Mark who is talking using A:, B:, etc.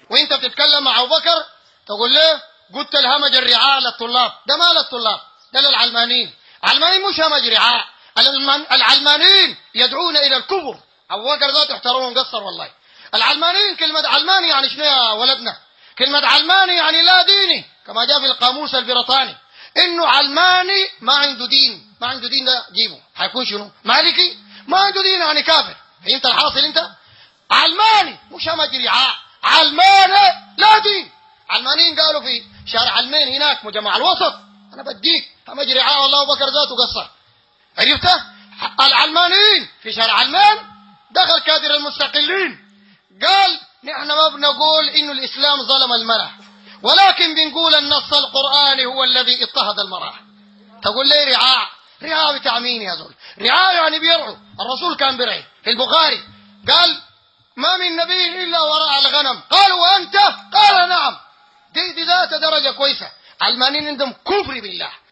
A: وانت بتتكلم مع ابو بكر تقول له قلت الهمج الرعاء للطلاب. ده ما للطلاب، ده للعلمانيين. علمانيين مش همج رعاء، العلمانيين يدعون الى الكفر. ابو بكر ذاته احترمه مقصر والله. العلمانيين كلمه علماني يعني شنو يا ولدنا؟ كلمه علماني يعني لا ديني، كما جاء في القاموس البريطاني انه علماني ما عنده دين. ما عنده دين ده جيبه حيكون شنو؟ مالكي. ما عنده دين يعني كافر. فهمت الحاصل انت؟ علماني مش همج رعاء، علماني لا دين. علمانيين قالوا في شارع علمين هناك مجمع الوسط انا بديك همج رعاء والله ابو بكر ذاته قصر. عرفته؟ العلمانيين في شارع علمين دخل كادر المستقلين قال نحن ما بنقول انه الاسلام ظلم المرأة، ولكن بنقول النص القرآني هو الذي اضطهد المرأة. تقول لي رعاء؟ رعاء بتاع مين يا زول؟ رعاء يعني بيرعوا. الرسول كان بيرعي في البخاري قال ما من نبي الا وراء الغنم. قالوا وانت؟ قال نعم. دي ذات درجة كويسة. علمانيين عندهم كفر بالله.